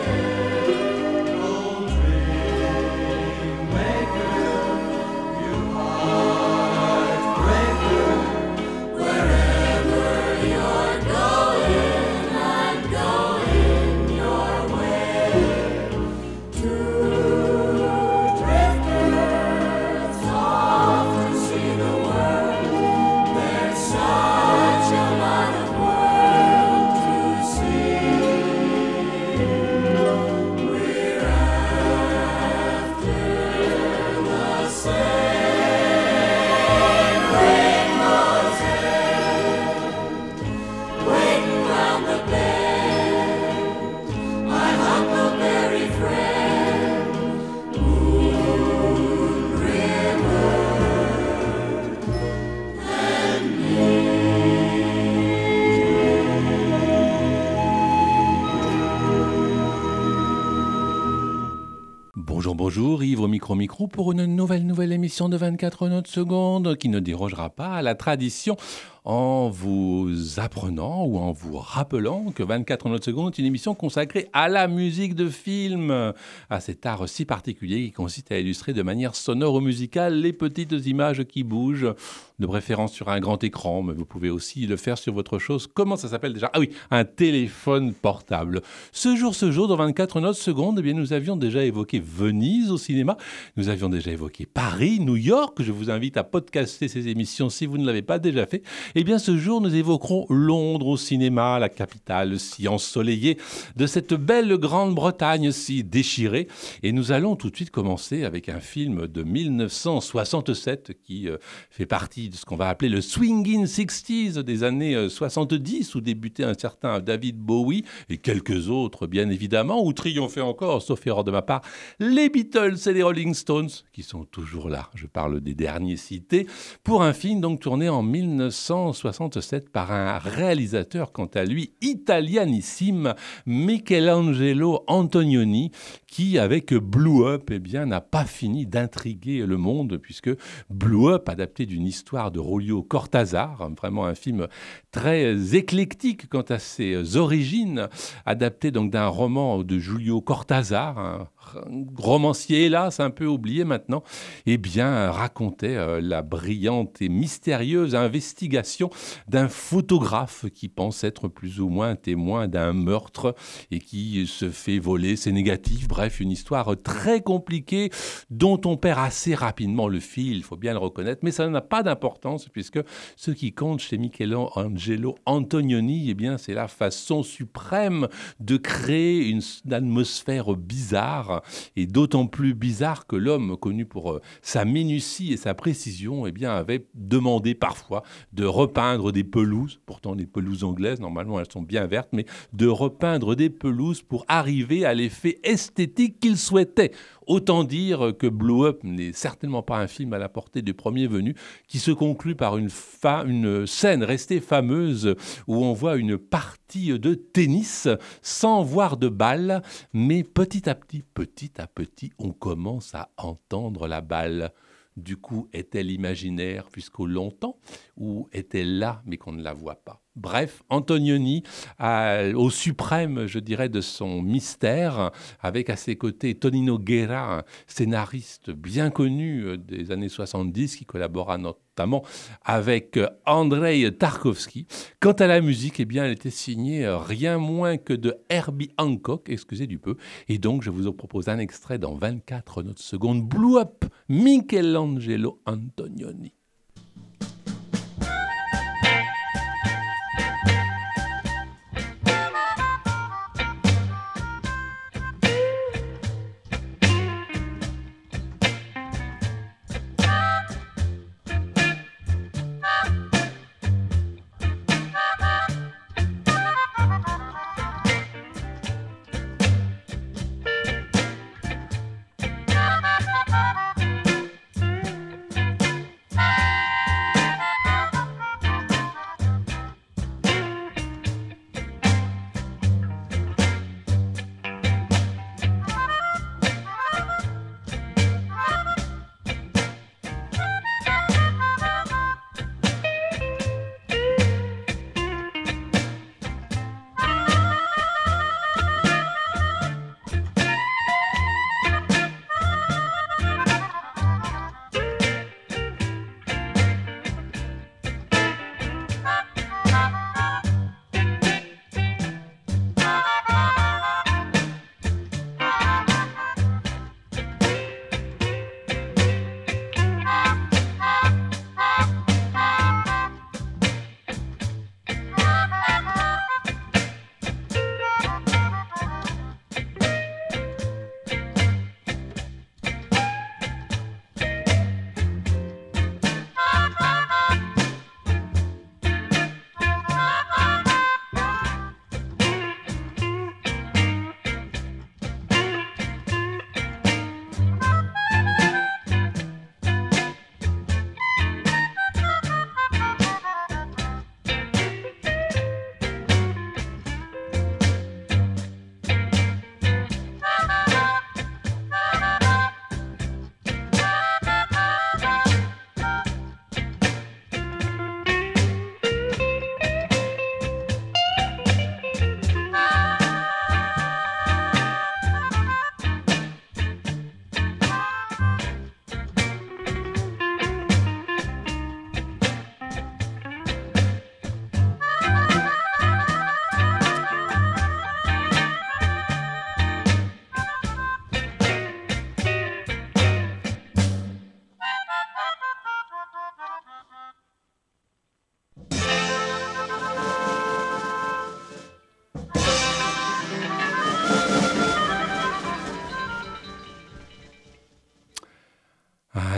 Bonjour, Yves au micro pour une nouvelle émission de 24 notes secondes qui ne dérogera pas à la tradition en vous apprenant ou en vous rappelant que 24 notes secondes est une émission consacrée à la musique de film, à cet art si particulier qui consiste à illustrer de manière sonore ou musicale les petites images qui bougent, de préférence sur un grand écran, mais vous pouvez aussi le faire sur votre chose. Comment ça s'appelle déjà ? Ah oui, un téléphone portable. Ce jour, dans 24 notes secondes, eh bien, nous avions déjà évoqué Venise au cinéma, nous avions déjà évoqué Paris, New York. Je vous invite à podcaster ces émissions si vous ne l'avez pas déjà fait. Eh bien, ce jour, nous évoquerons Londres au cinéma, la capitale si ensoleillée de cette belle Grande-Bretagne si déchirée. Et nous allons tout de suite commencer avec un film de 1967 qui fait partie de ce qu'on va appeler le Swingin' Sixties des années 70, où débutait un certain David Bowie et quelques autres, bien évidemment, où triomphaient encore, sauf erreur de ma part, les Beatles et les Rolling Stones, qui sont toujours là. Je parle des derniers cités, pour un film donc tourné en 1967 par un réalisateur, quant à lui, italianissime, Michelangelo Antonioni, qui, avec Blew Up, eh bien, n'a pas fini d'intriguer le monde, puisque Blew Up, adapté d'une histoire de Julio Cortázar, vraiment un film très éclectique quant à ses origines, adapté donc d'un roman de Julio Cortázar, un romancier hélas un peu oublié maintenant, eh bien racontait la brillante et mystérieuse investigation d'un photographe qui pense être plus ou moins témoin d'un meurtre et qui se fait voler ses négatifs. Bref, une histoire très compliquée dont on perd assez rapidement le fil, il faut bien le reconnaître, mais ça n'a pas d'importance puisque ce qui compte chez Michelangelo Antonioni, eh bien, c'est la façon suprême de créer une atmosphère bizarre, et d'autant plus bizarre que l'homme, connu pour sa minutie et sa précision, eh bien, avait demandé parfois de repeindre des pelouses, pourtant les pelouses anglaises, normalement elles sont bien vertes, mais de repeindre des pelouses pour arriver à l'effet esthétique qu'il souhaitait. Autant dire que Blow Up n'est certainement pas un film à la portée du premier venu, qui se conclut par une scène restée fameuse où on voit une partie de tennis sans voir de balle, mais petit à petit, on commence à entendre la balle. Du coup, est-elle imaginaire puisqu'au longtemps, ou est-elle là mais qu'on ne la voit pas ? Bref, Antonioni, au suprême, je dirais, de son mystère, avec à ses côtés Tonino Guerra, un scénariste bien connu des années 70, qui collabora notamment avec Andrei Tarkovsky. Quant à la musique, eh bien, elle était signée rien moins que de Herbie Hancock, excusez du peu, et donc je vous en propose un extrait dans 24 notes secondes. Blew Up, Michelangelo Antonioni.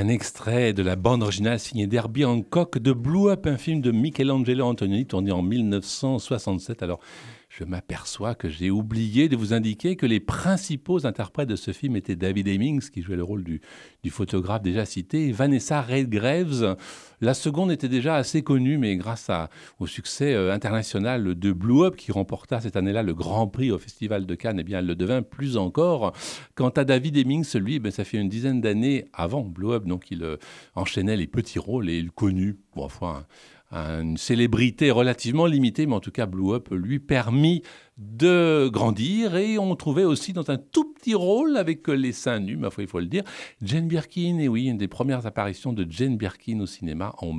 Un extrait de la bande originale signée d'Herbie Hancock de Blue Up, un film de Michelangelo Antonioni tourné en 1967. Alors, je m'aperçois que j'ai oublié de vous indiquer que les principaux interprètes de ce film étaient David Hemmings, qui jouait le rôle du photographe déjà cité, et Vanessa Redgraves. La seconde était déjà assez connue, mais grâce au succès international de Blue Up, qui remporta cette année-là le Grand Prix au Festival de Cannes, eh bien, elle le devint plus encore. Quant à David Hemmings, lui, ça fait une dizaine d'années avant Blue Up, donc il enchaînait les petits rôles et il connut, bon, enfin, une célébrité relativement limitée, mais en tout cas Blue Up lui permit de grandir, et on trouvait aussi dans un tout petit rôle avec les seins nus, ma foi, il faut le dire, Jane Birkin. Et oui, une des premières apparitions de Jane Birkin au cinéma en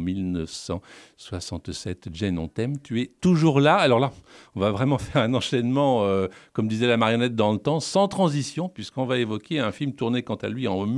1967. Jane, on t'aime, tu es toujours là. Alors là, on va vraiment faire un enchaînement, comme disait la marionnette dans le temps, sans transition, puisqu'on va évoquer un film tourné quant à lui en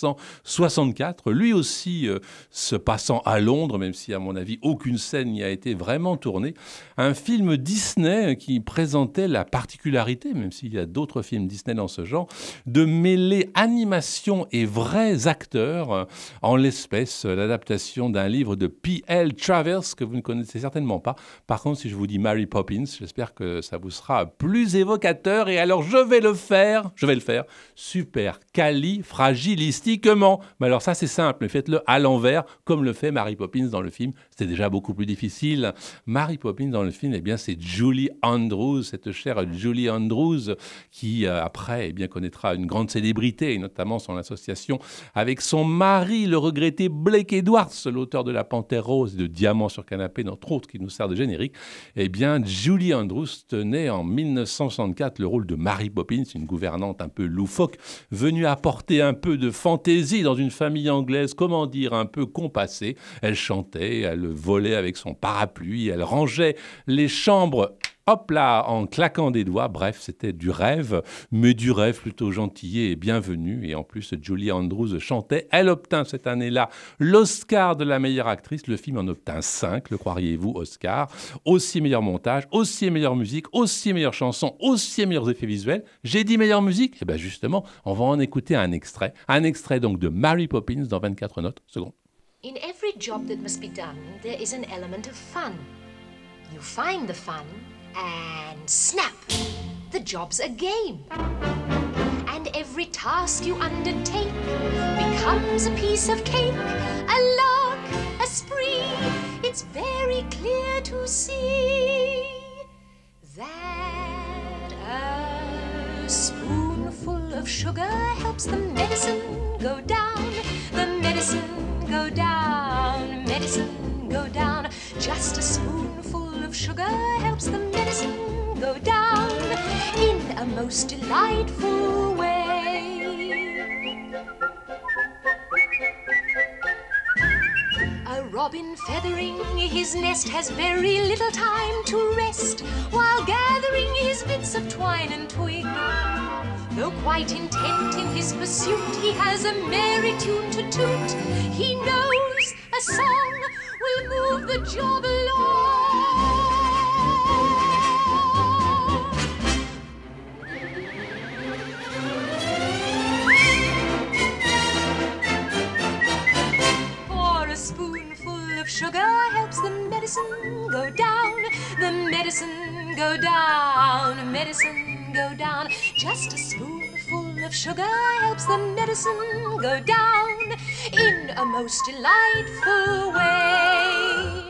1964, lui aussi se passant à Londres, même si à mon avis aucune scène n'y a été vraiment tournée. Un film Disney qui présentait la particularité, même s'il y a d'autres films Disney dans ce genre, de mêler animation et vrais acteurs, en l'espèce l'adaptation d'un livre de P.L. Travers que vous ne connaissez certainement pas. Par contre, si je vous dis Mary Poppins, j'espère que ça vous sera plus évocateur, et alors je vais le faire super califragilistiquement. Mais alors ça c'est simple, mais faites-le à l'envers comme le fait Mary Poppins dans le film. C'était déjà beaucoup plus difficile. Mary Poppins dans le film, eh bien c'est Julie Andrews, cette chère Julie Andrews qui après eh bien connaîtra une grande célébrité, et notamment son association avec son mari, le regretté Blake Edwards, l'auteur de La Panthère Rose et de Diamant sur canapé, entre autres, qui nous sert de générique. Eh bien Julie Andrews tenait en 1964 le rôle de Mary Poppins, une gouvernante un peu loufoque, venue apporter un peu de fantaisie dans une famille anglaise, comment dire, un peu compassée. Elle chantait, elle volait avec son parapluie, elle rangeait les chambres, hop là, en claquant des doigts. Bref, c'était du rêve, mais du rêve plutôt gentil et bienvenu. Et en plus, Julie Andrews chantait. Elle obtint cette année-là l'Oscar de la meilleure actrice. Le film en obtint 5, le croiriez-vous, Oscar. Aussi meilleur montage, aussi meilleure musique, aussi meilleure chanson, aussi meilleurs effets visuels. J'ai dit meilleure musique? Eh bien justement, on va en écouter un extrait. Un extrait donc de Mary Poppins dans 24 notes secondes. In every job that must be done, there is an element of fun. You find the fun, and snap! The job's a game. And every task you undertake becomes a piece of cake, a lark, a spree. It's very clear to see that a spoonful of sugar helps the medicine go down. The medicine go down, medicine go down. Just a spoonful of sugar helps the medicine go down in a most delightful way. A robin feathering his nest has very little time to rest while gathering his bits of twine and twig. Though quite intent in his pursuit, he has a merry tune to toot. He knows a song will move the job along. For a spoonful of sugar helps the medicine go down. The medicine go down, medicine go down. Just a spoonful of sugar helps the medicine go down in a most delightful way.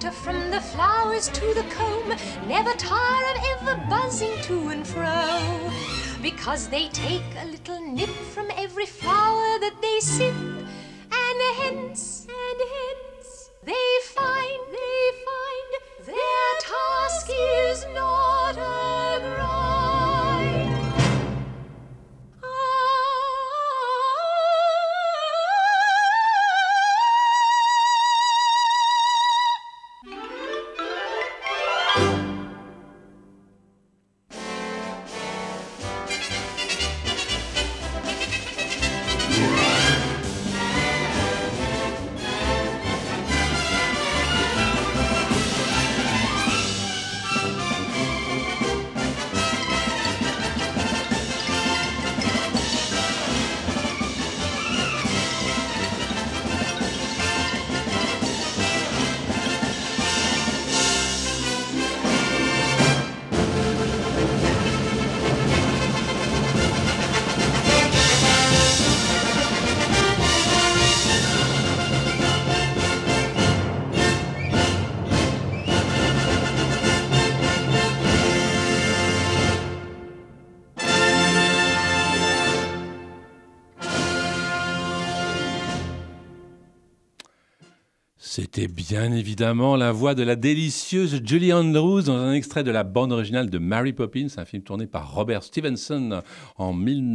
nectar from the flowers to the comb, never tire of ever buzzing to and fro, because they take a little nip from every flower that they sip, and hence they find their task is not a grind. C'était bien évidemment la voix de la délicieuse Julie Andrews dans un extrait de la bande originale de Mary Poppins, un film tourné par Robert Stevenson en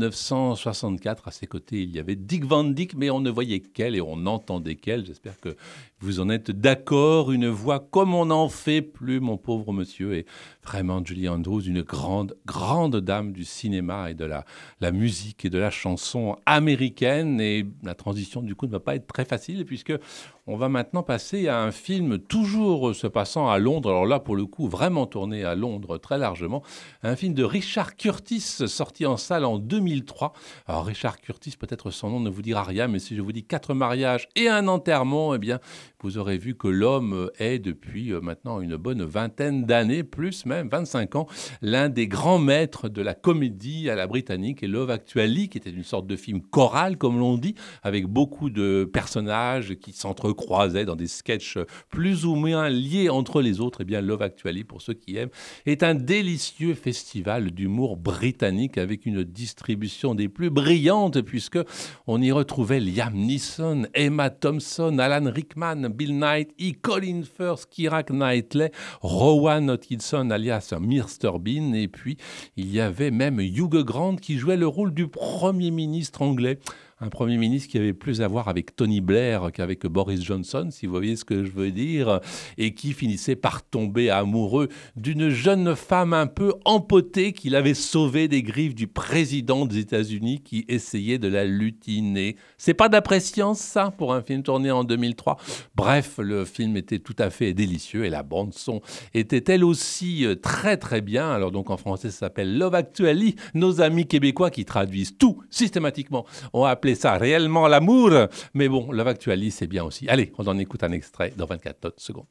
1964. À ses côtés, il y avait Dick Van Dyke, mais on ne voyait qu'elle et on n'entendait qu'elle. J'espère que vous en êtes d'accord. Une voix comme on n'en fait plus, mon pauvre monsieur. Et vraiment, Julie Andrews, une grande, grande dame du cinéma et de la musique et de la chanson américaine. Et la transition, du coup, ne va pas être très facile puisque on va maintenant passer à un film toujours se passant à Londres. Alors là, pour le coup, vraiment tourné à Londres très largement. Un film de Richard Curtis, sorti en salle en 2003. Alors Richard Curtis, peut-être son nom ne vous dira rien, mais si je vous dis 4 mariages et un enterrement, eh bien, vous aurez vu que l'homme est, depuis maintenant une bonne vingtaine d'années, plus même 25 ans, l'un des grands maîtres de la comédie à la britannique. Et Love Actually, qui était une sorte de film choral, comme l'on dit, avec beaucoup de personnages qui s'entrecroisaient dans des sketchs plus ou moins liés entre les autres. Eh bien, Love Actually, pour ceux qui aiment, est un délicieux festival d'humour britannique avec une distribution des plus brillantes, puisque on y retrouvait Liam Neeson, Emma Thompson, Alan Rickman, Bill Nighy, Colin Firth, Keira Knightley, Rowan Atkinson alias Mr Bean, et puis il y avait même Hugh Grant qui jouait le rôle du Premier ministre anglais. Un Premier ministre qui avait plus à voir avec Tony Blair qu'avec Boris Johnson, si vous voyez ce que je veux dire, et qui finissait par tomber amoureux d'une jeune femme un peu empotée qu'il avait sauvée des griffes du président des États-Unis qui essayait de la lutiner. C'est pas d'après science, ça, pour un film tourné en 2003. Bref, le film était tout à fait délicieux et la bande-son était elle aussi très très bien. Alors donc en français, ça s'appelle Love Actually. Nos amis québécois qui traduisent tout systématiquement ont appelé ça réellement l'amour, mais bon, Love Actually, c'est bien aussi. Allez, on en écoute un extrait dans 24 secondes.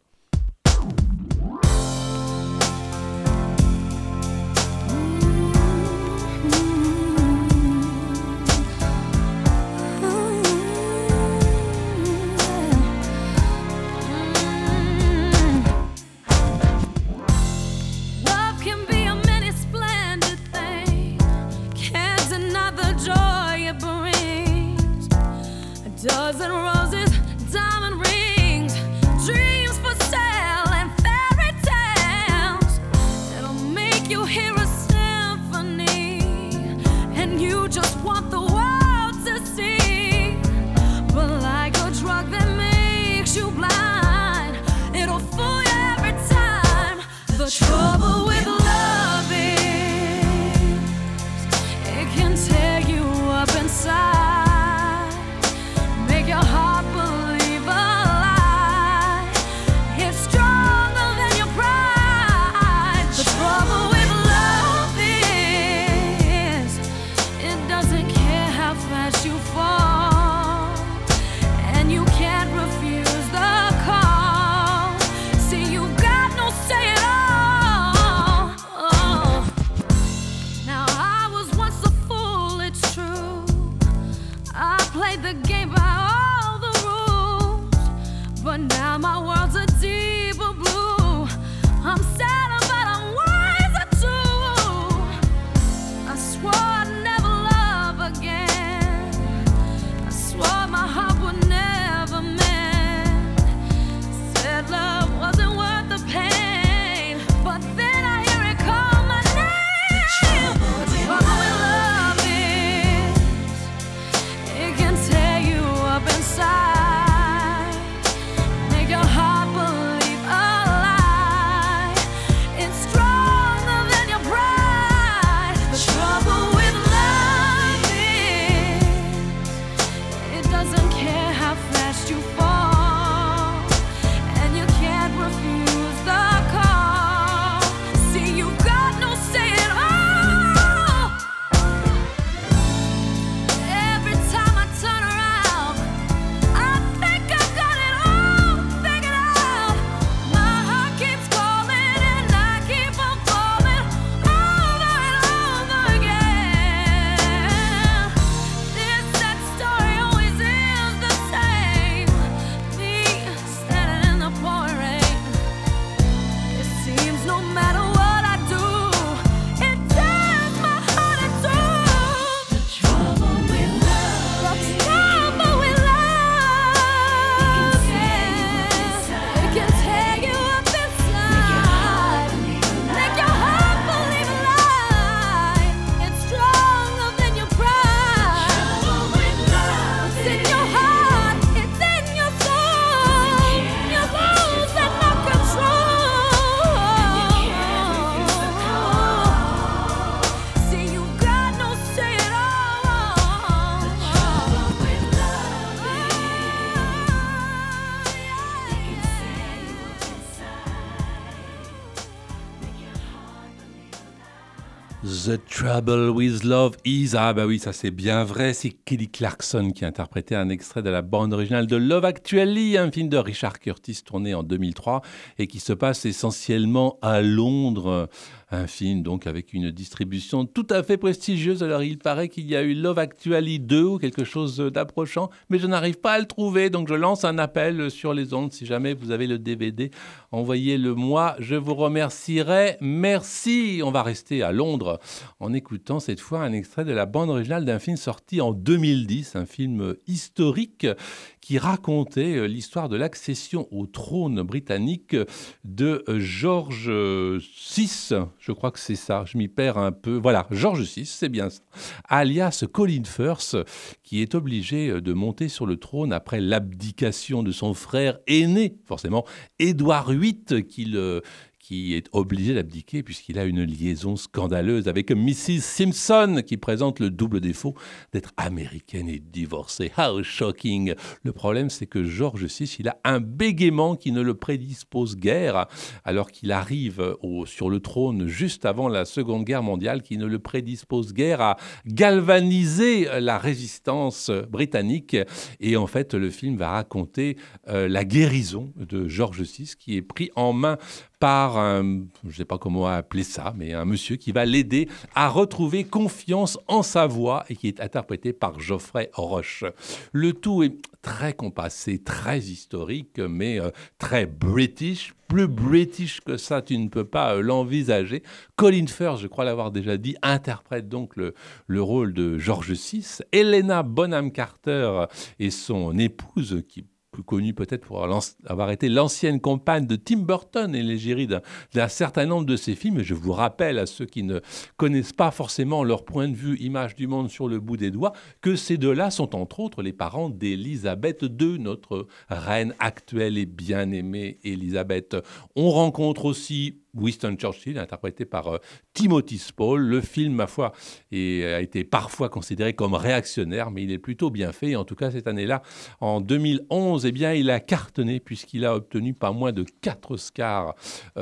Dozen roses, diamond rings, dreams for sale and fairy tales. It'll make you hear a symphony, and you just want the world to see. But like a drug that makes you blind, it'll fool you every time. The trouble with love is it can tear you up inside. Your heart believe a lie. It's stronger than your pride. The trouble with love The Trouble with Love is... Ah bah oui, ça c'est bien vrai, c'est Kelly Clarkson qui a interprété un extrait de la bande originale de Love Actually, un film de Richard Curtis tourné en 2003 et qui se passe essentiellement à Londres. Un film donc avec une distribution tout à fait prestigieuse. Alors il paraît qu'il y a eu Love Actually 2 ou quelque chose d'approchant, mais je n'arrive pas à le trouver, donc je lance un appel sur les ondes. Si jamais vous avez le DVD, envoyez-le moi, je vous remercierai. Merci. On va rester à Londres en écoutant cette fois un extrait de la bande originale d'un film sorti en 2010, un film historique qui racontait l'histoire de l'accession au trône britannique de George VI. Je crois que c'est ça, je m'y perds un peu. Voilà, George VI, c'est bien ça. Alias Colin Firth, qui est obligé de monter sur le trône après l'abdication de son frère aîné, forcément, Édouard VIII, qui est obligé d'abdiquer puisqu'il a une liaison scandaleuse avec Mrs. Simpson, qui présente le double défaut d'être américaine et divorcée. How shocking! Le problème, c'est que George VI, il a un bégaiement qui ne le prédispose guère, alors qu'il arrive sur le trône juste avant la Seconde Guerre mondiale, qui ne le prédispose guère à galvaniser la résistance britannique. Et en fait, le film va raconter la guérison de George VI, qui est pris en main par un, je ne sais pas comment appeler ça, mais un monsieur qui va l'aider à retrouver confiance en sa voix et qui est interprété par Geoffrey Rush. Le tout est très compassé, très historique, mais très british. Plus british que ça, tu ne peux pas l'envisager. Colin Firth, je crois l'avoir déjà dit, interprète donc le rôle de George VI. Helena Bonham Carter et son épouse, qui plus connue peut-être pour avoir été l'ancienne compagne de Tim Burton et l'égérie d'un certain nombre de ses films. Et je vous rappelle, à ceux qui ne connaissent pas forcément leur point de vue, image du monde sur le bout des doigts, que ces deux-là sont entre autres les parents d'Élisabeth II, notre reine actuelle et bien-aimée Élisabeth. On rencontre aussi Winston Churchill, interprété par Timothy Spall. Le film, ma foi, a été parfois considéré comme réactionnaire, mais il est plutôt bien fait. Et en tout cas, cette année-là, en 2011, eh bien, il a cartonné puisqu'il a obtenu pas moins de 4 Oscars.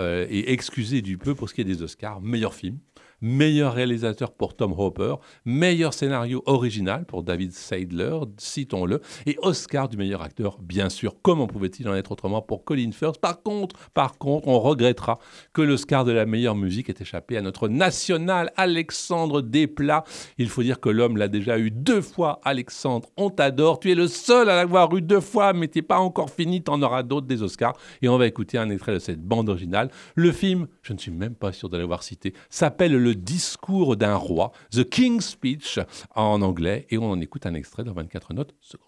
Et excusez du peu pour ce qui est des Oscars, meilleur film, meilleur réalisateur pour Tom Hopper, meilleur scénario original pour David Seidler, citons-le, et Oscar du meilleur acteur, bien sûr. Comment pouvait-il en être autrement pour Colin Firth? Par contre, on regrettera que l'Oscar de la meilleure musique ait échappé à notre national Alexandre Desplat. Il faut dire que l'homme l'a déjà eu 2 fois, Alexandre, on t'adore. Tu es le seul à l'avoir eu 2 fois, mais t'es pas encore fini, t'en auras d'autres des Oscars. Et on va écouter un extrait de cette bande originale. Le film, je ne suis même pas sûr de l'avoir cité, s'appelle Le discours d'un roi, The King's Speech en anglais, et on en écoute un extrait dans 24 notes secondes.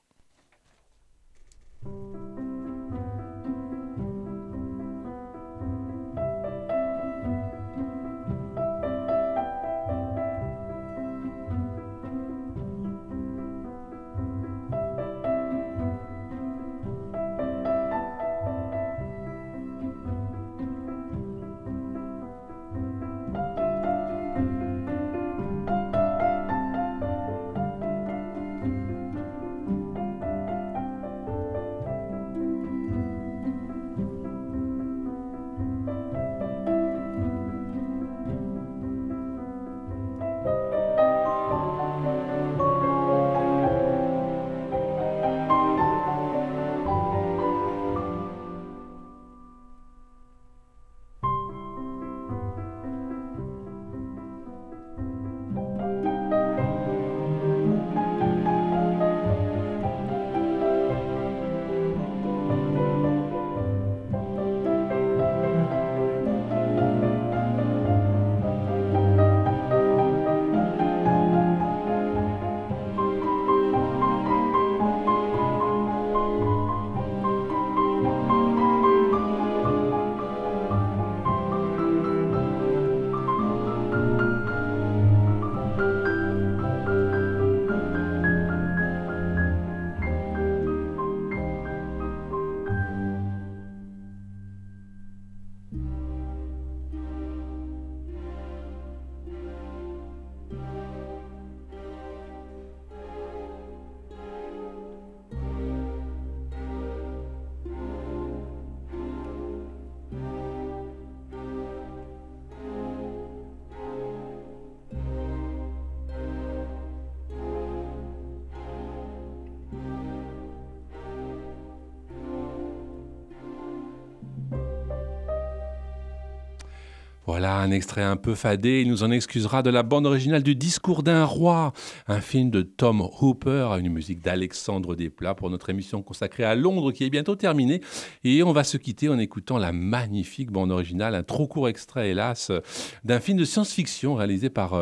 Voilà un extrait un peu fadé, il nous en excusera, de la bande originale du Discours d'un roi, un film de Tom Hooper, une musique d'Alexandre Desplat pour notre émission consacrée à Londres qui est bientôt terminée. Et on va se quitter en écoutant la magnifique bande originale, un trop court extrait hélas, d'un film de science-fiction réalisé par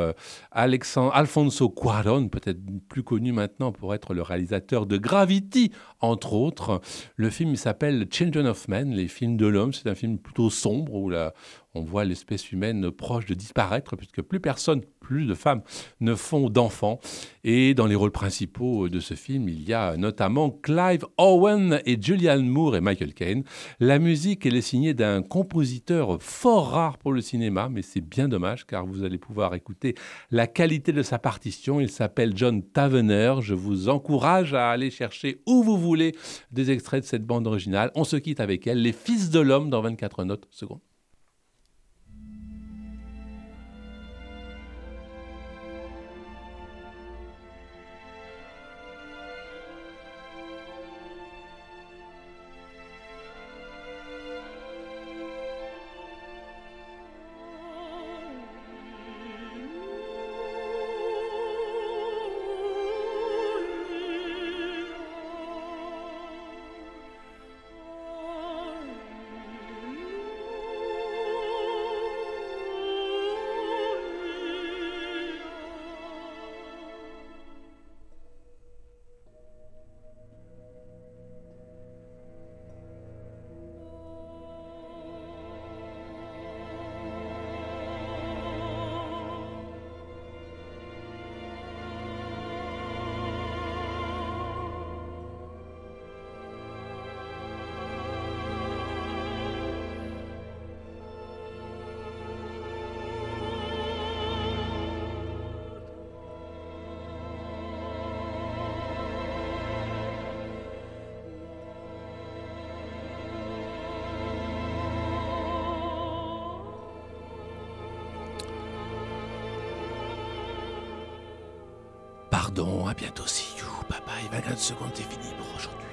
Alfonso Cuarón, peut-être plus connu maintenant pour être le réalisateur de Gravity, entre autres. Le film s'appelle Children of Men, les films de l'homme. C'est un film plutôt sombre où on voit l'espèce humaine proche de disparaître puisque plus de femmes ne font d'enfants. Et dans les rôles principaux de ce film, il y a notamment Clive Owen et Julianne Moore et Michael Caine. La musique, elle est signée d'un compositeur fort rare pour le cinéma, mais c'est bien dommage car vous allez pouvoir écouter la qualité de sa partition. Il s'appelle John Tavener. Je vous encourage à aller chercher où vous voulez des extraits de cette bande originale. On se quitte avec elle, Les Fils de l'Homme, dans 24 notes secondes. Pardon, à bientôt, see you, bye bye, 24 secondes, c'est fini pour aujourd'hui.